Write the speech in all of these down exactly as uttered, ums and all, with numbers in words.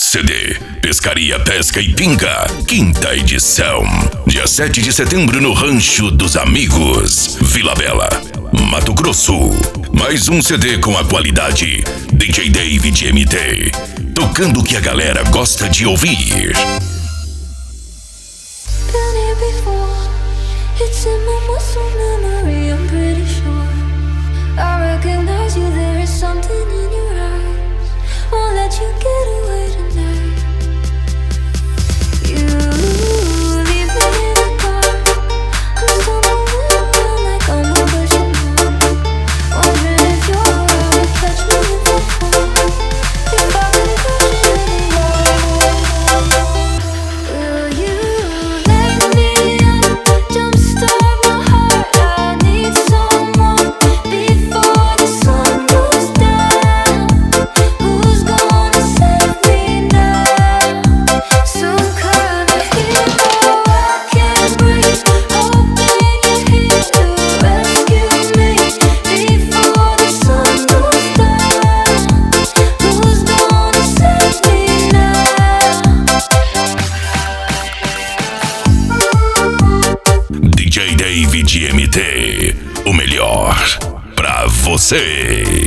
C D Pescaria, Pesca e Pinga, quinta edição. Dia sete de setembro no Rancho dos Amigos, Vila Bela, Mato Grosso. Mais um C D com a qualidade D J David M T, tocando o que a galera gosta de ouvir. It's in my muscle memory, I'm pretty sure. I recognize you, there is something in your eyes. Won't let you get away tonight. You leave me in the dark. I'm stumbling around like I'm a pushing ball. Wondering if you're around to catch me if I fall. If I could catch you anymore. Will you let me in? Jumpstart my heart, I need someone before the sun goes down. Who's gonna save me now? Some kind of hero I can't breathe, hoping you're here to rescue me before the sun goes down. Who's gonna save me now? D J David M T, o melhor pra você.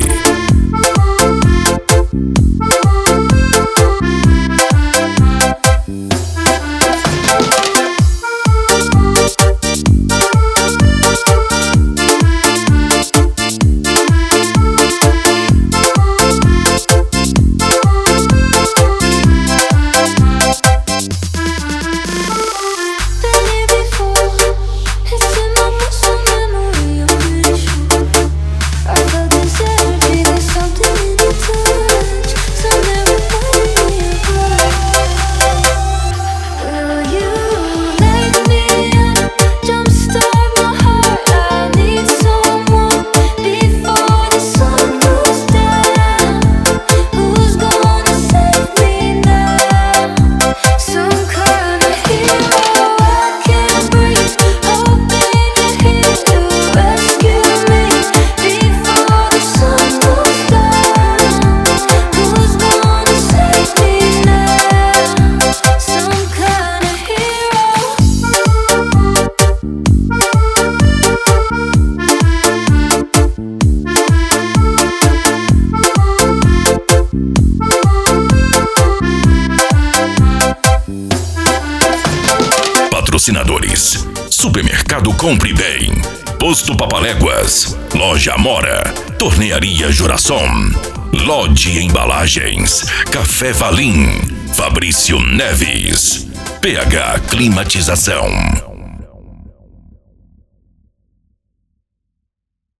Been here before. It's in my muscle memory, I'm pretty sure. I felt this energy, there's something in your touch. Something reminding me of love. Will you let me in? Jumpstart my heart, I need someone before the sun goes down. Who's gonna save me now? Some kind of hero I can't breathe, hoping you're here to rescue me before the sun goes down. Who's gonna save me now? Some kind of Patrocinadores: Supermercado Compre Bem, Posto Papaléguas, Loja Amora, Tornearia Juração, Lodge Embalagens, Café Valim, Fabrício Neves, P H Climatização.